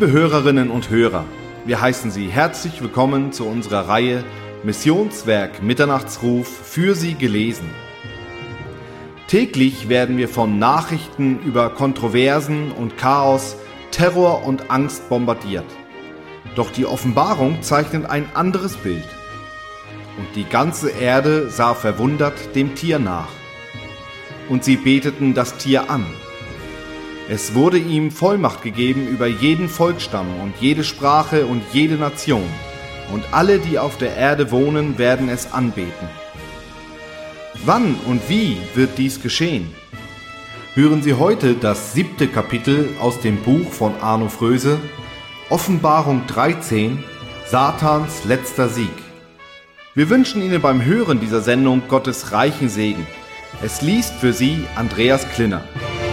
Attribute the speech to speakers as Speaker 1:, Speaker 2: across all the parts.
Speaker 1: Liebe Hörerinnen und Hörer, wir heißen Sie herzlich willkommen zu unserer Reihe Missionswerk Mitternachtsruf für Sie gelesen. Täglich werden wir von Nachrichten über Kontroversen und Chaos, Terror und Angst bombardiert. Doch die Offenbarung zeichnet ein anderes Bild. Und die ganze Erde sah verwundert dem Tier nach. Und sie beteten das Tier an. Es wurde ihm Vollmacht gegeben über jeden Volksstamm und jede Sprache und jede Nation. Und alle, die auf der Erde wohnen, werden es anbeten. Wann und wie wird dies geschehen? Hören Sie heute das 7. Kapitel aus dem Buch von Arno Fröse, Offenbarung 13, Satans letzter Sieg. Wir wünschen Ihnen beim Hören dieser Sendung Gottes reichen Segen. Es liest für Sie Andreas Klinner.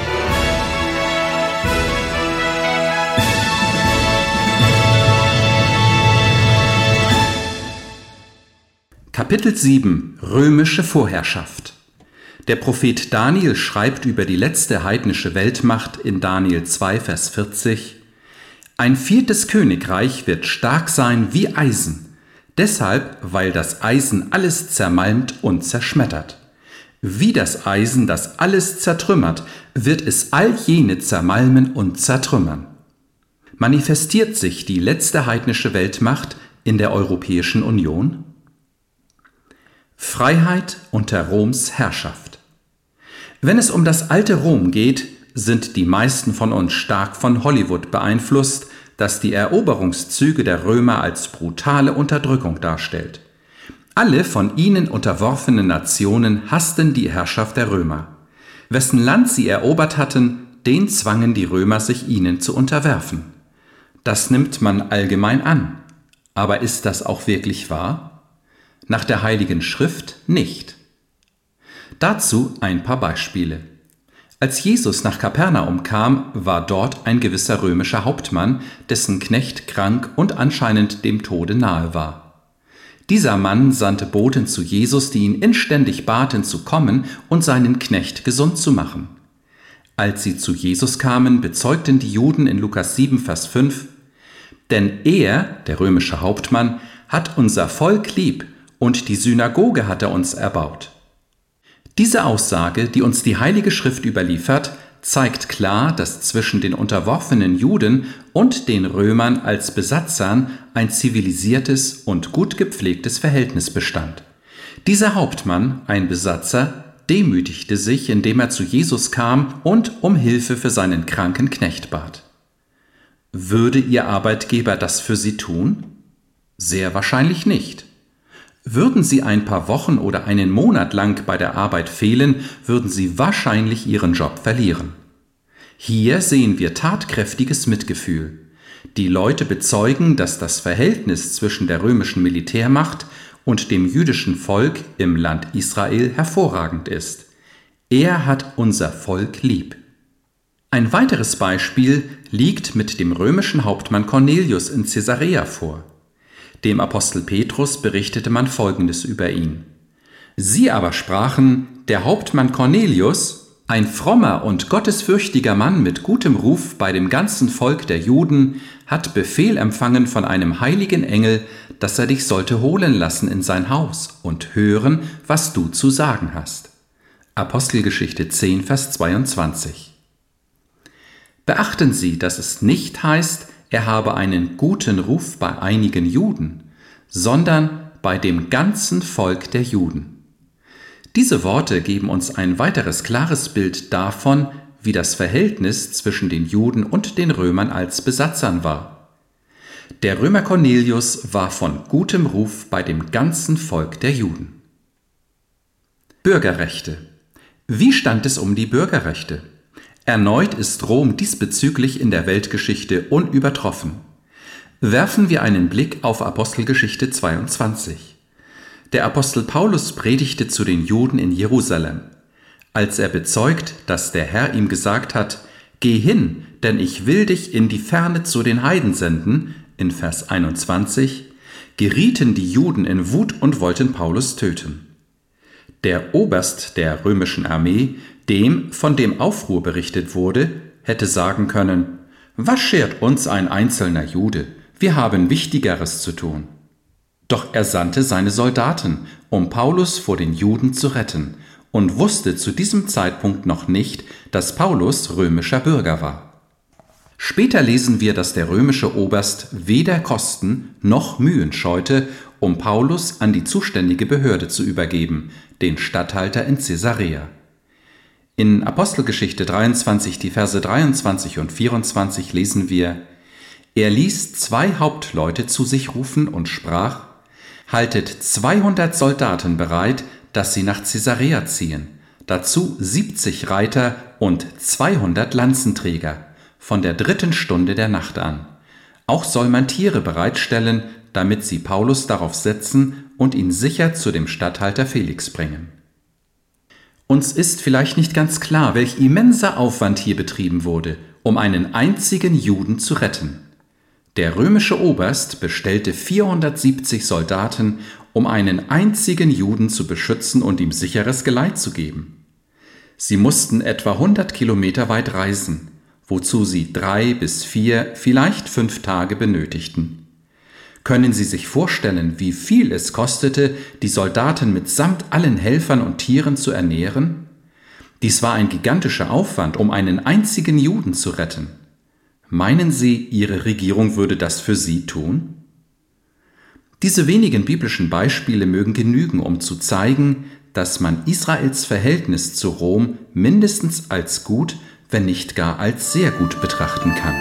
Speaker 2: Kapitel 7 – Römische Vorherrschaft. Der Prophet Daniel schreibt über die letzte heidnische Weltmacht in Daniel 2, Vers 40: Ein 4. Königreich wird stark sein wie Eisen, deshalb, weil das Eisen alles zermalmt und zerschmettert. Wie das Eisen, das alles zertrümmert, wird es all jene zermalmen und zertrümmern. Manifestiert sich die letzte heidnische Weltmacht in der Europäischen Union? Freiheit unter Roms Herrschaft. Wenn es um das alte Rom geht, sind die meisten von uns stark von Hollywood beeinflusst, das die Eroberungszüge der Römer als brutale Unterdrückung darstellt. Alle von ihnen unterworfenen Nationen hassten die Herrschaft der Römer. Wessen Land sie erobert hatten, den zwangen die Römer, sich ihnen zu unterwerfen. Das nimmt man allgemein an. Aber ist das auch wirklich wahr? Nach der Heiligen Schrift nicht. Dazu ein paar Beispiele. Als Jesus nach Kapernaum kam, war dort ein gewisser römischer Hauptmann, dessen Knecht krank und anscheinend dem Tode nahe war. Dieser Mann sandte Boten zu Jesus, die ihn inständig baten zu kommen und seinen Knecht gesund zu machen. Als sie zu Jesus kamen, bezeugten die Juden in Lukas 7, Vers 5: Denn er, der römische Hauptmann, hat unser Volk lieb, und die Synagoge hat er uns erbaut. Diese Aussage, die uns die Heilige Schrift überliefert, zeigt klar, dass zwischen den unterworfenen Juden und den Römern als Besatzern ein zivilisiertes und gut gepflegtes Verhältnis bestand. Dieser Hauptmann, ein Besatzer, demütigte sich, indem er zu Jesus kam und um Hilfe für seinen kranken Knecht bat. Würde Ihr Arbeitgeber das für Sie tun? Sehr wahrscheinlich nicht. Würden Sie ein paar Wochen oder einen Monat lang bei der Arbeit fehlen, würden Sie wahrscheinlich Ihren Job verlieren. Hier sehen wir tatkräftiges Mitgefühl. Die Leute bezeugen, dass das Verhältnis zwischen der römischen Militärmacht und dem jüdischen Volk im Land Israel hervorragend ist. Er hat unser Volk lieb. Ein weiteres Beispiel liegt mit dem römischen Hauptmann Cornelius in Caesarea vor. Dem Apostel Petrus berichtete man Folgendes über ihn: Sie aber sprachen, der Hauptmann Cornelius, ein frommer und gottesfürchtiger Mann mit gutem Ruf bei dem ganzen Volk der Juden, hat Befehl empfangen von einem heiligen Engel, dass er dich sollte holen lassen in sein Haus und hören, was du zu sagen hast. Apostelgeschichte 10, Vers 22. Beachten Sie, dass es nicht heißt, er habe einen guten Ruf bei einigen Juden, sondern bei dem ganzen Volk der Juden. Diese Worte geben uns ein weiteres klares Bild davon, wie das Verhältnis zwischen den Juden und den Römern als Besatzern war. Der Römer Cornelius war von gutem Ruf bei dem ganzen Volk der Juden. Bürgerrechte. Wie stand es um die Bürgerrechte? Erneut ist Rom diesbezüglich in der Weltgeschichte unübertroffen. Werfen wir einen Blick auf Apostelgeschichte 22. Der Apostel Paulus predigte zu den Juden in Jerusalem. Als er bezeugt, dass der Herr ihm gesagt hat: Geh hin, denn ich will dich in die Ferne zu den Heiden senden, in Vers 21, gerieten die Juden in Wut und wollten Paulus töten. Der Oberst der römischen Armee, dem von dem Aufruhr berichtet wurde, hätte sagen können: Was schert uns ein einzelner Jude? Wir haben Wichtigeres zu tun. Doch er sandte seine Soldaten, um Paulus vor den Juden zu retten, und wusste zu diesem Zeitpunkt noch nicht, dass Paulus römischer Bürger war. Später lesen wir, dass der römische Oberst weder Kosten noch Mühen scheute, um Paulus an die zuständige Behörde zu übergeben, den Statthalter in Caesarea. In Apostelgeschichte 23, die Verse 23 und 24 lesen wir: Er ließ 2 Hauptleute zu sich rufen und sprach: Haltet 200 Soldaten bereit, dass sie nach Caesarea ziehen, dazu 70 Reiter und 200 Lanzenträger, von der 3. Stunde der Nacht an. Auch soll man Tiere bereitstellen, damit sie Paulus darauf setzen und ihn sicher zu dem Statthalter Felix bringen. Uns ist vielleicht nicht ganz klar, welch immenser Aufwand hier betrieben wurde, um einen einzigen Juden zu retten. Der römische Oberst bestellte 470 Soldaten, um einen einzigen Juden zu beschützen und ihm sicheres Geleit zu geben. Sie mussten etwa 100 Kilometer weit reisen, wozu sie 3 bis 4, vielleicht 5 Tage benötigten. Können Sie sich vorstellen, wie viel es kostete, die Soldaten mitsamt allen Helfern und Tieren zu ernähren? Dies war ein gigantischer Aufwand, um einen einzigen Juden zu retten. Meinen Sie, Ihre Regierung würde das für Sie tun? Diese wenigen biblischen Beispiele mögen genügen, um zu zeigen, dass man Israels Verhältnis zu Rom mindestens als gut, wenn nicht gar als sehr gut betrachten kann.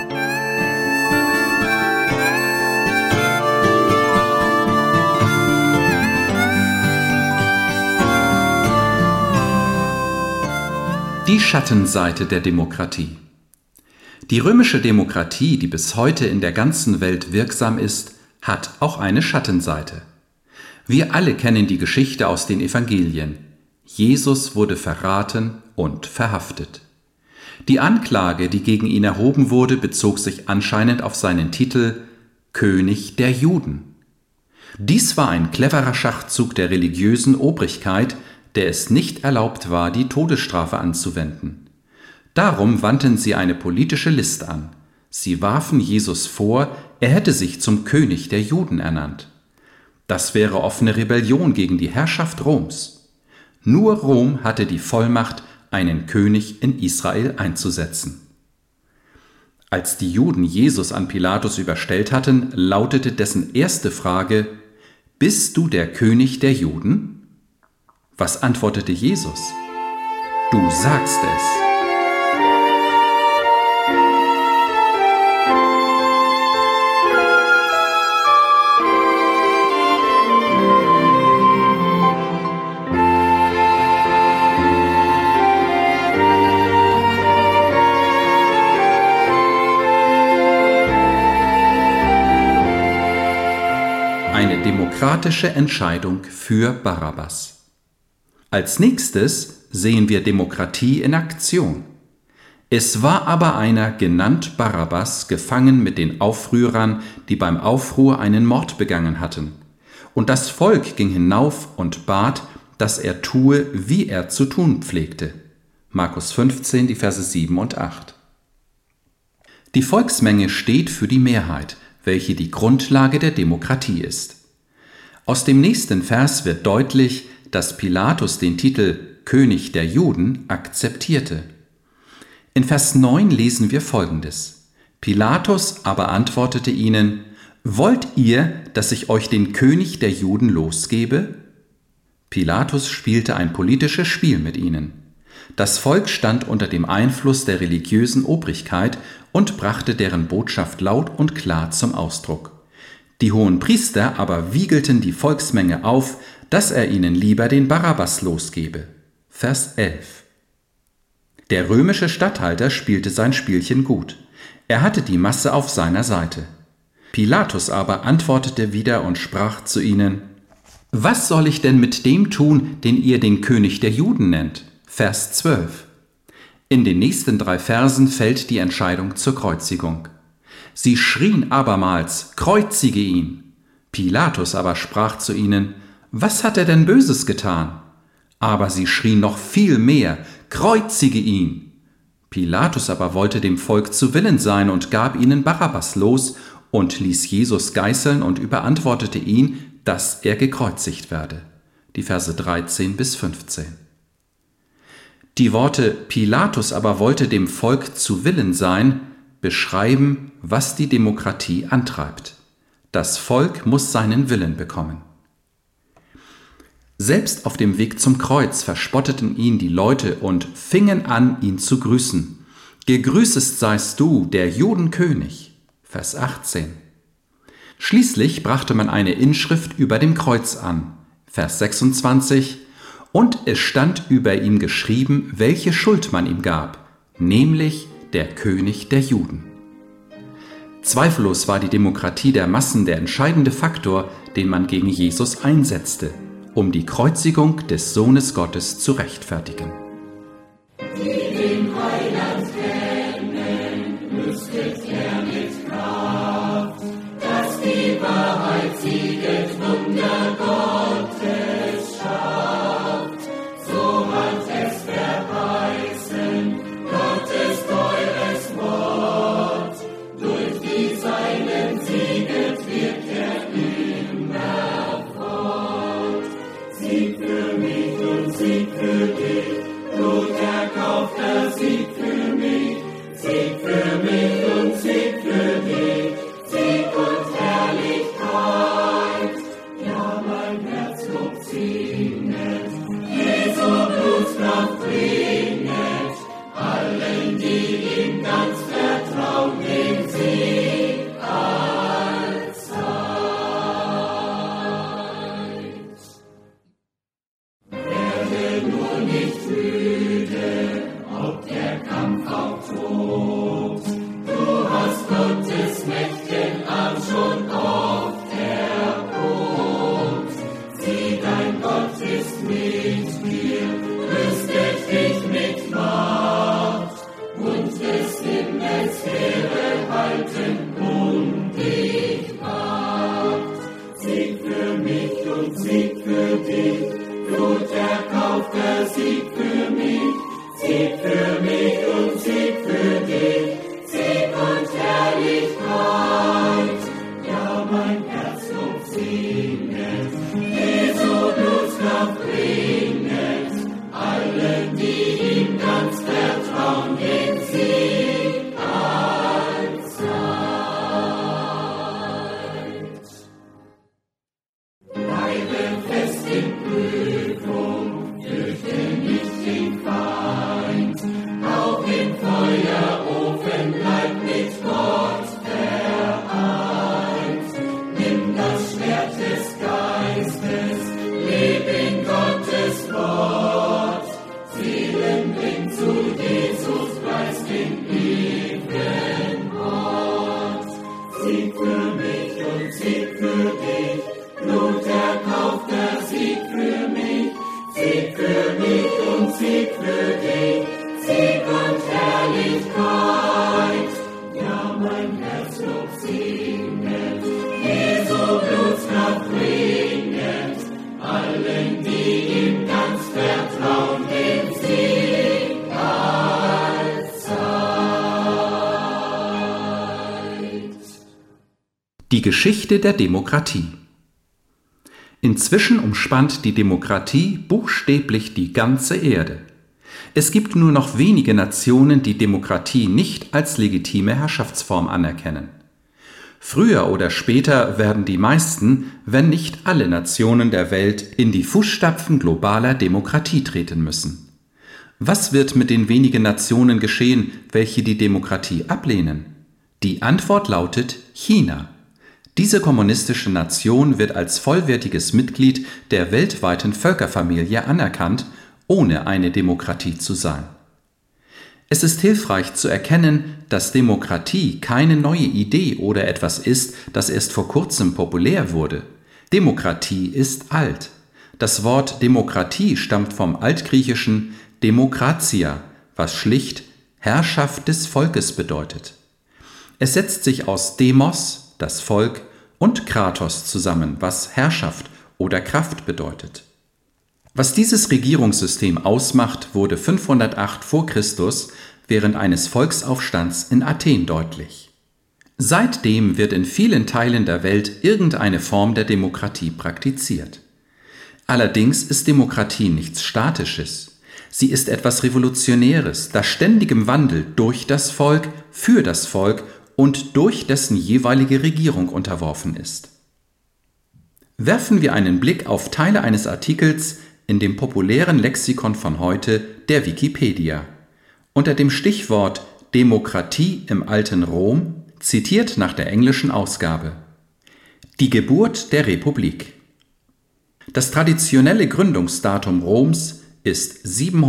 Speaker 2: Die Schattenseite der Demokratie. Die römische Demokratie, die bis heute in der ganzen Welt wirksam ist, hat auch eine Schattenseite. Wir alle kennen die Geschichte aus den Evangelien. Jesus wurde verraten und verhaftet. Die Anklage, die gegen ihn erhoben wurde, bezog sich anscheinend auf seinen Titel König der Juden. Dies war ein cleverer Schachzug der religiösen Obrigkeit, der es nicht erlaubt war, die Todesstrafe anzuwenden. Darum wandten sie eine politische List an. Sie warfen Jesus vor, er hätte sich zum König der Juden ernannt. Das wäre offene Rebellion gegen die Herrschaft Roms. Nur Rom hatte die Vollmacht, einen König in Israel einzusetzen. Als die Juden Jesus an Pilatus überstellt hatten, lautete dessen erste Frage: Bist du der König der Juden? Was antwortete Jesus? Du sagst es. Eine demokratische Entscheidung für Barabbas. Als nächstes sehen wir Demokratie in Aktion. Es war aber einer, genannt Barabbas, gefangen mit den Aufrührern, die beim Aufruhr einen Mord begangen hatten. Und das Volk ging hinauf und bat, dass er tue, wie er zu tun pflegte. Markus 15, die Verse 7 und 8. Die Volksmenge steht für die Mehrheit, welche die Grundlage der Demokratie ist. Aus dem nächsten Vers wird deutlich, dass Pilatus den Titel König der Juden akzeptierte. In Vers 9 lesen wir Folgendes: Pilatus aber antwortete ihnen: Wollt ihr, dass ich euch den König der Juden losgebe? Pilatus spielte ein politisches Spiel mit ihnen. Das Volk stand unter dem Einfluss der religiösen Obrigkeit und brachte deren Botschaft laut und klar zum Ausdruck. Die Hohenpriester aber wiegelten die Volksmenge auf, dass er ihnen lieber den Barabbas losgebe. Vers 11. Der römische Statthalter spielte sein Spielchen gut. Er hatte die Masse auf seiner Seite. Pilatus aber antwortete wieder und sprach zu ihnen: Was soll ich denn mit dem tun, den ihr den König der Juden nennt? Vers 12. In den nächsten 3 Versen fällt die Entscheidung zur Kreuzigung. Sie schrien abermals: Kreuzige ihn! Pilatus aber sprach zu ihnen: Was hat er denn Böses getan? Aber sie schrien noch viel mehr: Kreuzige ihn! Pilatus aber wollte dem Volk zu Willen sein und gab ihnen Barabbas los und ließ Jesus geißeln und überantwortete ihn, dass er gekreuzigt werde. Die Verse 13 bis 15. Die Worte Pilatus aber wollte dem Volk zu Willen sein beschreiben, was die Demokratie antreibt. Das Volk muss seinen Willen bekommen. Selbst auf dem Weg zum Kreuz verspotteten ihn die Leute und fingen an, ihn zu grüßen. Gegrüßet seist du, der Judenkönig. Vers 18. Schließlich brachte man eine Inschrift über dem Kreuz an. Vers 26. Und es stand über ihm geschrieben, welche Schuld man ihm gab, nämlich der König der Juden. Zweifellos war die Demokratie der Massen der entscheidende Faktor, den man gegen Jesus einsetzte, um die Kreuzigung des Sohnes Gottes zu rechtfertigen.
Speaker 3: Die den Heiland kennen, lüstet er mit Kraft, dass die Wahrheit sieget, Wunder Gottes schafft. So hat es verheißen, Gottes teures Wort, durch die Seinen sieget, wird er immerfort. Sieg für mich und Sieg für dich, Blut erkaufter Sieg für mich, Sieg für mich und Sieg für dich, Sieg und Herrlichkeit. Ja, mein Herzlob singet, Jesu Blutkraft bringet, allen, die ihm ganz vertrauen, den Sieg allzeit. Werde nur nicht müde, ob der Kampf auch tobt. Du hast Gottes mächtigen Arm schon oft erprobt. Sieh, dein Gott ist mit dir, rüstet dich mit Macht, und des Himmels Heere halten undichtbar. Sieg für mich und Sieg für dich, Blut erkaufter Sieg für mich, Sieg für mich und Sieg für dich, Sieg und Herrlichkeit. Ja, mein Herzlob singet, Jesu Blutkraft bringet, allen, die ihm ganz vertrauen, den Sieg allzeit. Bleibe fest in Prüfung, fürchte nicht den Feind, auch im Feuerofen bleib mit Gott vereint. Nimm das Schwert des Geistes, leb in Gottes Wort, Seelen bring zu Jesus Christ den ewigen Ort. Sieg für mich und Sieg für dich, Blut erkaufter Sieg für mich, Sieg für mich und Sieg für dich, Sieg und Herrlichkeit. Ja, mein Herzlob singet, Jesu Blutkraft bringet, allen, die ihm ganz vertrauen, den Sieg allzeit.
Speaker 2: Die Geschichte der Demokratie. Inzwischen umspannt die Demokratie buchstäblich die ganze Erde. Es gibt nur noch wenige Nationen, die Demokratie nicht als legitime Herrschaftsform anerkennen. Früher oder später werden die meisten, wenn nicht alle Nationen der Welt in die Fußstapfen globaler Demokratie treten müssen. Was wird mit den wenigen Nationen geschehen, welche die Demokratie ablehnen? Die Antwort lautet China. Diese kommunistische Nation wird als vollwertiges Mitglied der weltweiten Völkerfamilie anerkannt, ohne eine Demokratie zu sein. Es ist hilfreich zu erkennen, dass Demokratie keine neue Idee oder etwas ist, das erst vor kurzem populär wurde. Demokratie ist alt. Das Wort Demokratie stammt vom altgriechischen Demokratia, was schlicht Herrschaft des Volkes bedeutet. Es setzt sich aus Demos, das Volk, und Kratos zusammen, was Herrschaft oder Kraft bedeutet. Was dieses Regierungssystem ausmacht, wurde 508 vor Christus während eines Volksaufstands in Athen deutlich. Seitdem wird in vielen Teilen der Welt irgendeine Form der Demokratie praktiziert. Allerdings ist Demokratie nichts Statisches. Sie ist etwas Revolutionäres, das ständigem Wandel durch das Volk, für das Volk und durch dessen jeweilige Regierung unterworfen ist. Werfen wir einen Blick auf Teile eines Artikels in dem populären Lexikon von heute, der Wikipedia. Unter dem Stichwort Demokratie im alten Rom, zitiert nach der englischen Ausgabe: Die Geburt der Republik. Das traditionelle Gründungsdatum Roms ist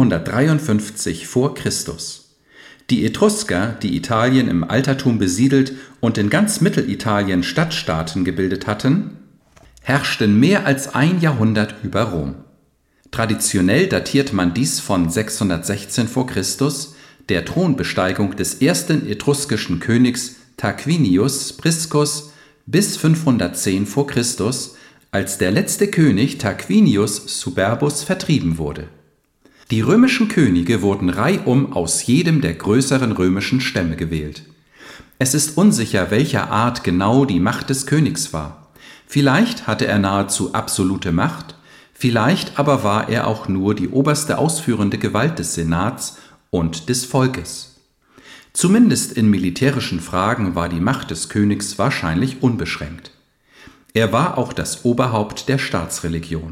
Speaker 2: 753 vor Christus. Die Etrusker, die Italien im Altertum besiedelt und in ganz Mittelitalien Stadtstaaten gebildet hatten, herrschten mehr als ein Jahrhundert über Rom. Traditionell datiert man dies von 616 vor Christus, der Thronbesteigung des ersten etruskischen Königs Tarquinius Priscus, bis 510 vor Christus, als der letzte König Tarquinius Superbus vertrieben wurde. Die römischen Könige wurden reihum aus jedem der größeren römischen Stämme gewählt. Es ist unsicher, welcher Art genau die Macht des Königs war. Vielleicht hatte er nahezu absolute Macht, vielleicht aber war er auch nur die oberste ausführende Gewalt des Senats und des Volkes. Zumindest in militärischen Fragen war die Macht des Königs wahrscheinlich unbeschränkt. Er war auch das Oberhaupt der Staatsreligion.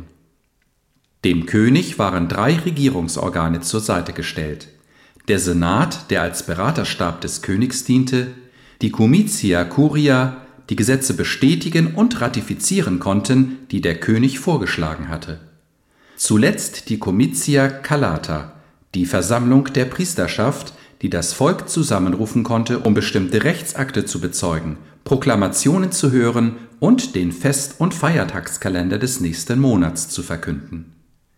Speaker 2: Dem König waren 3 Regierungsorgane zur Seite gestellt: der Senat, der als Beraterstab des Königs diente, die Comitia Curia, die Gesetze bestätigen und ratifizieren konnten, die der König vorgeschlagen hatte. Zuletzt die Comitia Calata, die Versammlung der Priesterschaft, die das Volk zusammenrufen konnte, um bestimmte Rechtsakte zu bezeugen, Proklamationen zu hören und den Fest- und Feiertagskalender des nächsten Monats zu verkünden.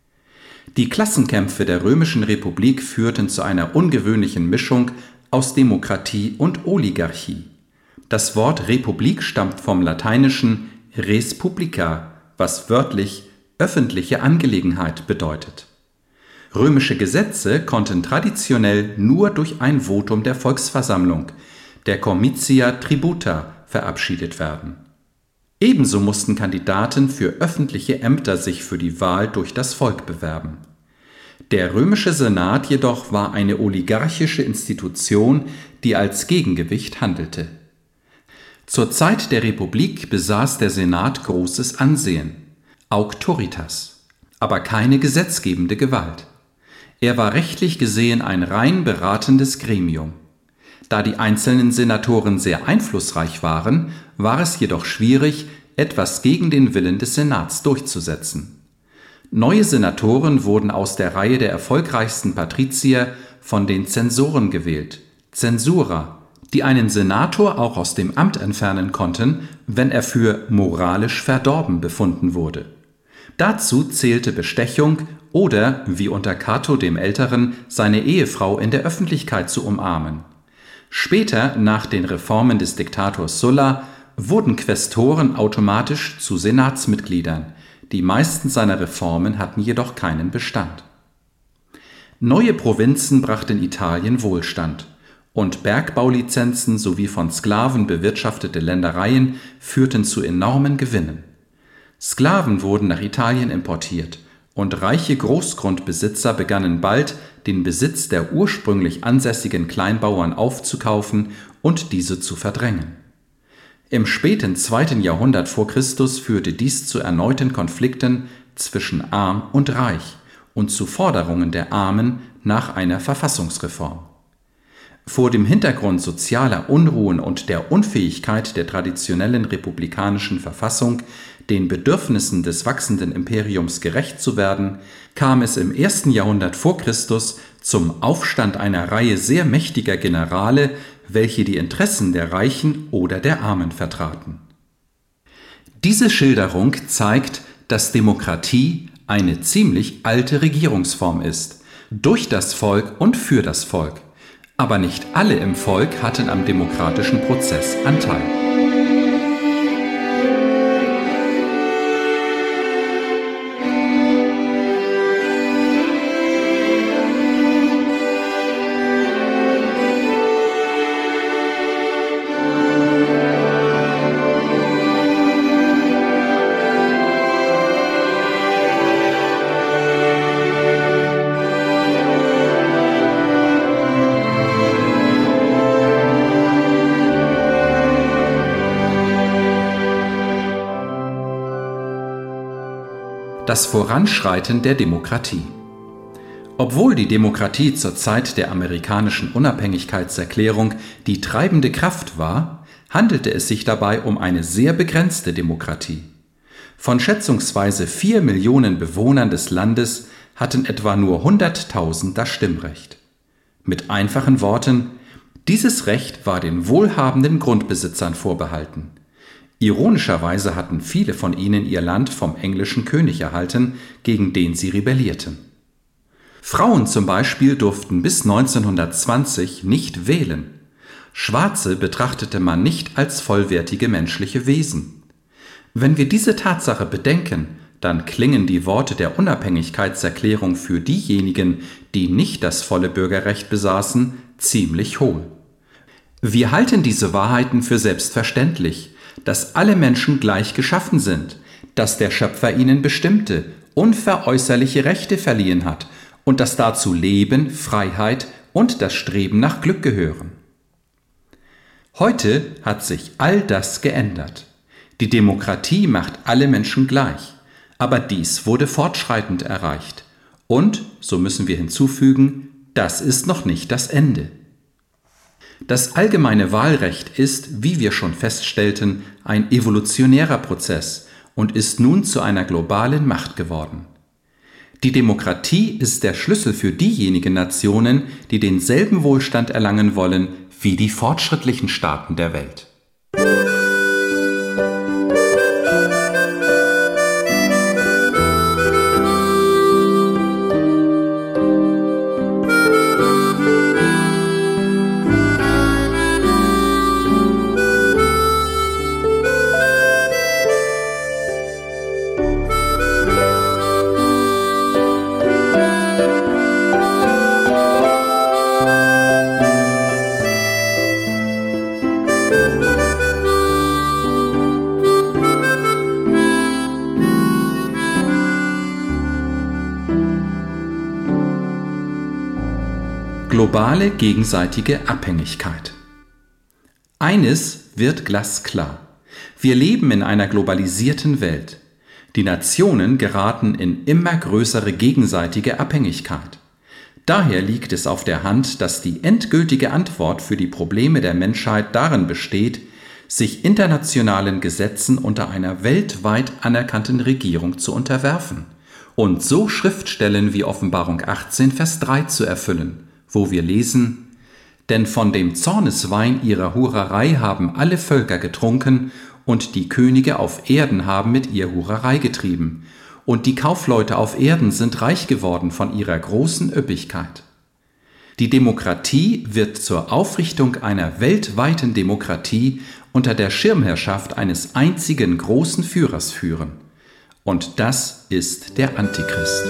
Speaker 2: Die Klassenkämpfe der Römischen Republik führten zu einer ungewöhnlichen Mischung aus Demokratie und Oligarchie. Das Wort Republik stammt vom lateinischen res publica, was wörtlich öffentliche Angelegenheit bedeutet. Römische Gesetze konnten traditionell nur durch ein Votum der Volksversammlung, der Comitia Tributa, verabschiedet werden. Ebenso mussten Kandidaten für öffentliche Ämter sich für die Wahl durch das Volk bewerben. Der römische Senat jedoch war eine oligarchische Institution, die als Gegengewicht handelte. Zur Zeit der Republik besaß der Senat großes Ansehen, Auctoritas, aber keine gesetzgebende Gewalt. Er war rechtlich gesehen ein rein beratendes Gremium. Da die einzelnen Senatoren sehr einflussreich waren, war es jedoch schwierig, etwas gegen den Willen des Senats durchzusetzen. Neue Senatoren wurden aus der Reihe der erfolgreichsten Patrizier von den Zensoren gewählt, Censura, die einen Senator auch aus dem Amt entfernen konnten, wenn er für moralisch verdorben befunden wurde. Dazu zählte Bestechung oder, wie unter Cato dem Älteren, seine Ehefrau in der Öffentlichkeit zu umarmen. Später, nach den Reformen des Diktators Sulla, wurden Quästoren automatisch zu Senatsmitgliedern. Die meisten seiner Reformen hatten jedoch keinen Bestand. Neue Provinzen brachten Italien Wohlstand, und Bergbaulizenzen sowie von Sklaven bewirtschaftete Ländereien führten zu enormen Gewinnen. Sklaven wurden nach Italien importiert, und reiche Großgrundbesitzer begannen bald, den Besitz der ursprünglich ansässigen Kleinbauern aufzukaufen und diese zu verdrängen. Im späten 2. Jahrhundert vor Christus führte dies zu erneuten Konflikten zwischen Arm und Reich und zu Forderungen der Armen nach einer Verfassungsreform. Vor dem Hintergrund sozialer Unruhen und der Unfähigkeit der traditionellen republikanischen Verfassung, den Bedürfnissen des wachsenden Imperiums gerecht zu werden, kam es im 1. Jahrhundert vor Christus zum Aufstand einer Reihe sehr mächtiger Generale, welche die Interessen der Reichen oder der Armen vertraten. Diese Schilderung zeigt, dass Demokratie eine ziemlich alte Regierungsform ist, durch das Volk und für das Volk. Aber nicht alle im Volk hatten am demokratischen Prozess Anteil. Das Voranschreiten der Demokratie. Obwohl die Demokratie zur Zeit der amerikanischen Unabhängigkeitserklärung die treibende Kraft war, handelte es sich dabei um eine sehr begrenzte Demokratie. Von schätzungsweise 4 Millionen Bewohnern des Landes hatten etwa nur 100.000 das Stimmrecht. Mit einfachen Worten: Dieses Recht war den wohlhabenden Grundbesitzern vorbehalten. Ironischerweise hatten viele von ihnen ihr Land vom englischen König erhalten, gegen den sie rebellierten. Frauen zum Beispiel durften bis 1920 nicht wählen. Schwarze betrachtete man nicht als vollwertige menschliche Wesen. Wenn wir diese Tatsache bedenken, dann klingen die Worte der Unabhängigkeitserklärung für diejenigen, die nicht das volle Bürgerrecht besaßen, ziemlich hohl. Wir halten diese Wahrheiten für selbstverständlich, dass alle Menschen gleich geschaffen sind, dass der Schöpfer ihnen bestimmte, unveräußerliche Rechte verliehen hat und dass dazu Leben, Freiheit und das Streben nach Glück gehören. Heute hat sich all das geändert. Die Demokratie macht alle Menschen gleich, aber dies wurde fortschreitend erreicht. Und, so müssen wir hinzufügen, das ist noch nicht das Ende. Das allgemeine Wahlrecht ist, wie wir schon feststellten, ein evolutionärer Prozess und ist nun zu einer globalen Macht geworden. Die Demokratie ist der Schlüssel für diejenigen Nationen, die denselben Wohlstand erlangen wollen wie die fortschrittlichen Staaten der Welt. Globale gegenseitige Abhängigkeit. Eines wird glasklar: Wir leben in einer globalisierten Welt. Die Nationen geraten in immer größere gegenseitige Abhängigkeit. Daher liegt es auf der Hand, dass die endgültige Antwort für die Probleme der Menschheit darin besteht, sich internationalen Gesetzen unter einer weltweit anerkannten Regierung zu unterwerfen und so Schriftstellen wie Offenbarung 18, Vers 3 zu erfüllen, wo wir lesen: Denn von dem Zorneswein ihrer Hurerei haben alle Völker getrunken, und die Könige auf Erden haben mit ihr Hurerei getrieben, und die Kaufleute auf Erden sind reich geworden von ihrer großen Üppigkeit. Die Demokratie wird zur Aufrichtung einer weltweiten Demokratie unter der Schirmherrschaft eines einzigen großen Führers führen. Und das ist der Antichrist.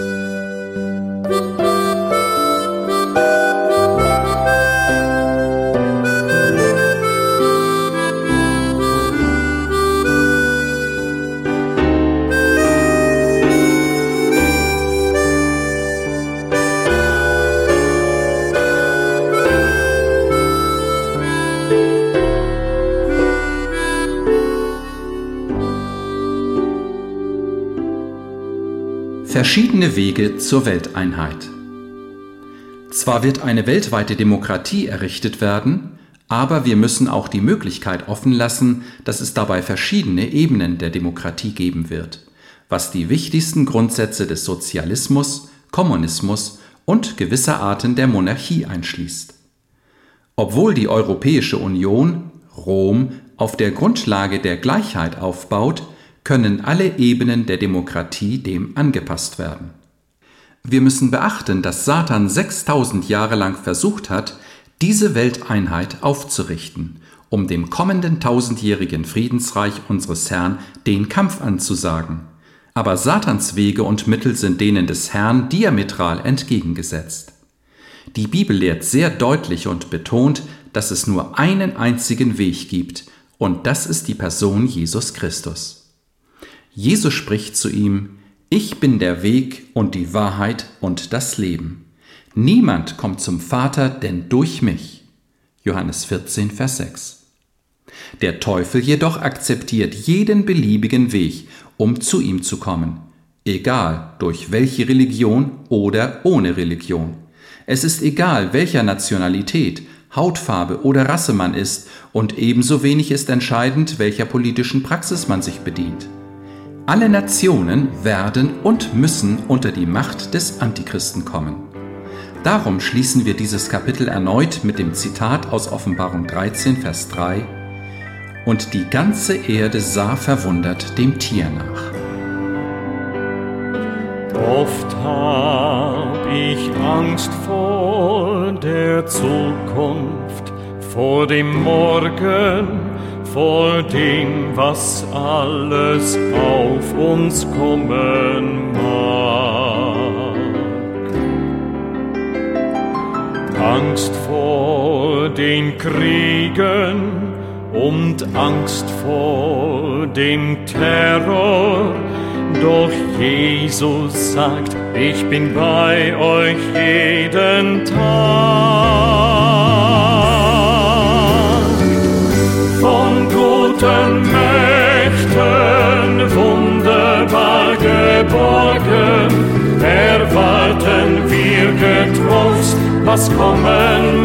Speaker 2: Verschiedene Wege zur Welteinheit. Zwar wird eine weltweite Demokratie errichtet werden, aber wir müssen auch die Möglichkeit offen lassen, dass es dabei verschiedene Ebenen der Demokratie geben wird, was die wichtigsten Grundsätze des Sozialismus, Kommunismus und gewisser Arten der Monarchie einschließt. Obwohl die Europäische Union, Rom, auf der Grundlage der Gleichheit aufbaut, können alle Ebenen der Demokratie dem angepasst werden. Wir müssen beachten, dass Satan 6000 Jahre lang versucht hat, diese Welteinheit aufzurichten, um dem kommenden 1000-jährigen Friedensreich unseres Herrn den Kampf anzusagen. Aber Satans Wege und Mittel sind denen des Herrn diametral entgegengesetzt. Die Bibel lehrt sehr deutlich und betont, dass es nur einen einzigen Weg gibt, und das ist die Person Jesus Christus. Jesus spricht zu ihm: Ich bin der Weg und die Wahrheit und das Leben. Niemand kommt zum Vater, denn durch mich. Johannes 14, Vers 6. Der Teufel jedoch akzeptiert jeden beliebigen Weg, um zu ihm zu kommen. egal durch welche Religion oder ohne Religion. Es ist egal, welcher Nationalität, Hautfarbe oder Rasse man ist, und ebenso wenig ist entscheidend, welcher politischen Praxis man sich bedient. Alle Nationen werden und müssen unter die Macht des Antichristen kommen. Darum schließen wir dieses Kapitel erneut mit dem Zitat aus Offenbarung 13, Vers 3: Und die ganze Erde sah verwundert dem Tier nach.
Speaker 4: Oft hab ich Angst vor der Zukunft, vor dem Morgen, vor dem, was alles auf uns kommen mag. Angst vor den Kriegen und Angst vor dem Terror. Doch Jesus sagt, ich bin bei euch jeden Tag. Von guten Mächten wunderbar geborgen, erwarten wir getrost, was kommen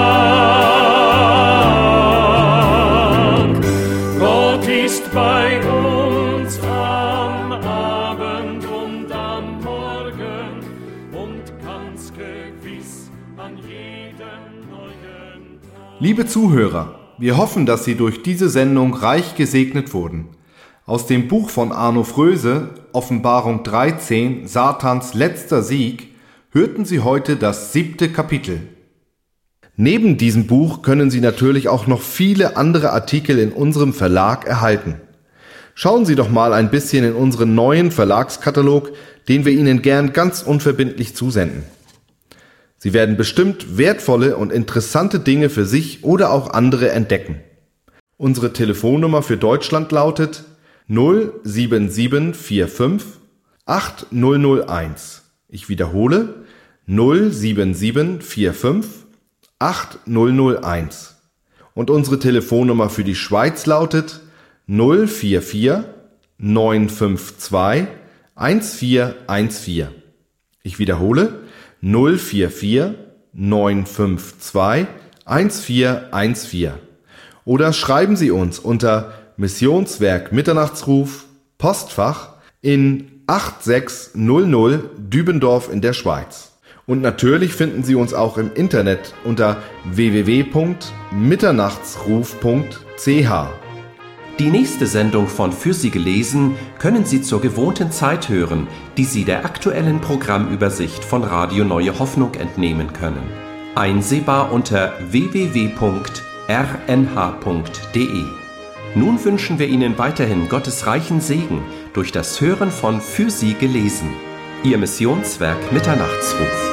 Speaker 4: mag. Gott ist bei uns am Abend und am Morgen und ganz gewiss an jedem neuen Tag.
Speaker 1: Liebe Zuhörer, wir hoffen, dass Sie durch diese Sendung reich gesegnet wurden. Aus dem Buch von Arno Fröse, Offenbarung 13, Satans letzter Sieg, hörten Sie heute das 7. Kapitel. Neben diesem Buch können Sie natürlich auch noch viele andere Artikel in unserem Verlag erhalten. Schauen Sie doch mal ein bisschen in unseren neuen Verlagskatalog, den wir Ihnen gern ganz unverbindlich zusenden. Sie werden bestimmt wertvolle und interessante Dinge für sich oder auch andere entdecken. Unsere Telefonnummer für Deutschland lautet 07745 8001. Ich wiederhole 07745 8001. Und unsere Telefonnummer für die Schweiz lautet 044 952 1414. Ich wiederhole 044 952 1414. Oder schreiben Sie uns unter Missionswerk Mitternachtsruf, Postfach in 8600 Dübendorf in der Schweiz. Und natürlich finden Sie uns auch im Internet unter www.mitternachtsruf.ch.
Speaker 5: Die nächste Sendung von Für Sie gelesen können Sie zur gewohnten Zeit hören, die Sie der aktuellen Programmübersicht von Radio Neue Hoffnung entnehmen können. Einsehbar unter www.rnh.de. Nun wünschen wir Ihnen weiterhin Gottes reichen Segen durch das Hören von Für Sie gelesen. Ihr Missionswerk Mitternachtsruf.